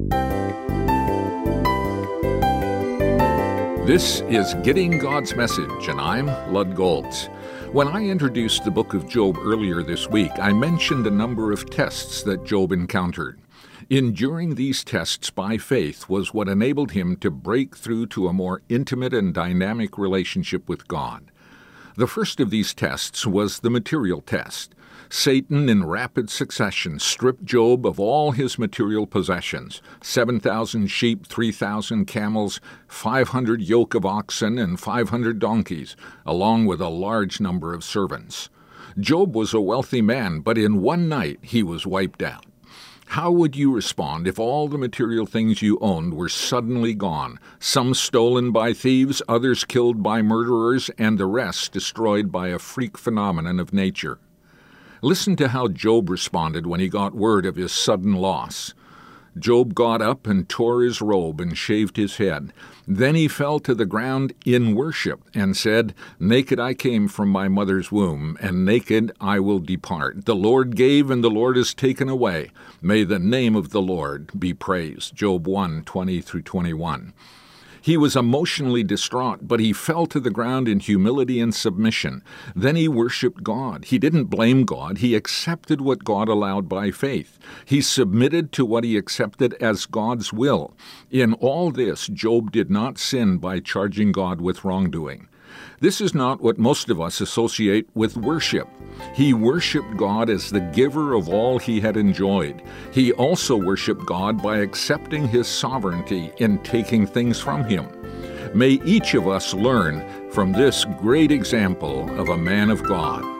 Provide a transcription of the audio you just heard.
This is Getting God's Message, and I'm Lud Goltz. When I introduced the book of Job earlier this week, I mentioned a number of tests that Job encountered. Enduring these tests by faith was what enabled him to break through to a more intimate and dynamic relationship with God. The first of these tests was the material test. Satan, in rapid succession, stripped Job of all his material possessions, 7,000 sheep, 3,000 camels, 500 yoke of oxen, and 500 donkeys, along with a large number of servants. Job was a wealthy man, but in one night he was wiped out. How would you respond if all the material things you owned were suddenly gone, some stolen by thieves, others killed by murderers, and the rest destroyed by a freak phenomenon of nature? Listen to how Job responded when he got word of his sudden loss. Job got up and tore his robe and shaved his head. Then he fell to the ground in worship and said, "Naked I came from my mother's womb, and naked I will depart. The Lord gave, and the Lord has taken away. May the name of the Lord be praised." Job 1:20-21. He was emotionally distraught, but he fell to the ground in humility and submission. Then he worshiped God. He didn't blame God. He accepted what God allowed by faith. He submitted to what he accepted as God's will. In all this, Job did not sin by charging God with wrongdoing. This is not what most of us associate with worship. He worshiped God as the giver of all he had enjoyed. He also worshiped God by accepting his sovereignty in taking things from him. May each of us learn from this great example of a man of God.